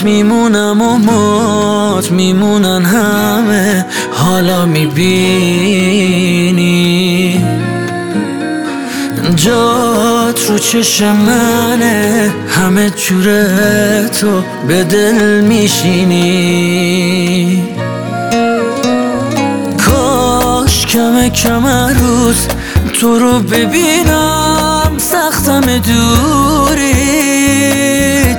میمونم و مات میمونن همه. حالا میبینی جات رو چشم منه، همه جوره تو به دل میشینی. کاش کم روز تو رو ببینم، سختم دوری.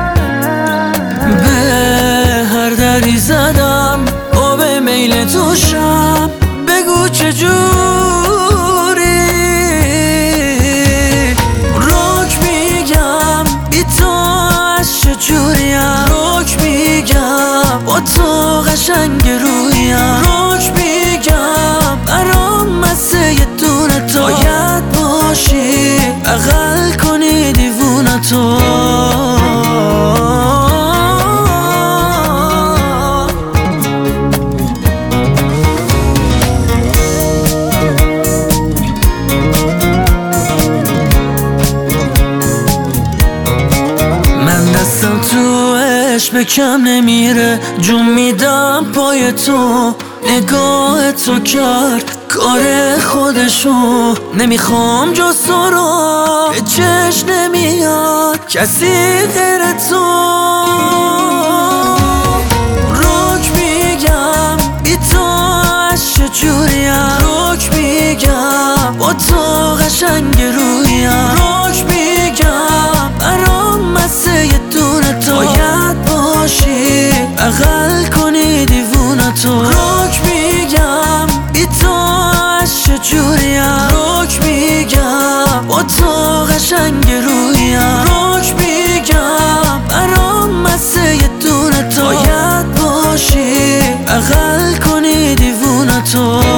به هر دری زدم و به میل تو شم، بگو چجوری. روک میگم بی تو از چجوریم، روک میگم با تو قشنگ رویم، روک میگم برام مسه یه دونه تو باید باشی، بغل کنی دیوونه تو. دستم تو عشق به کم نمیره، جون میدم پای تو. نگاه تو کرد کار خودشو، نمیخوام جز تو رو، به چشم نمیاد کسی غیر تو. روک میگم بی تو از چجوریم، روک میگم با تو قشنگ رویم، روک میگم برام مسه یه دونه تو باید باشی، بغل کنی دیوونه تو. روک میگم بی تو از چجوریم، روک میگم با تو قشنگ رویم، روک میگم برام مسه یه دونه تو باید باشی، بغل کنی دیوونه تو.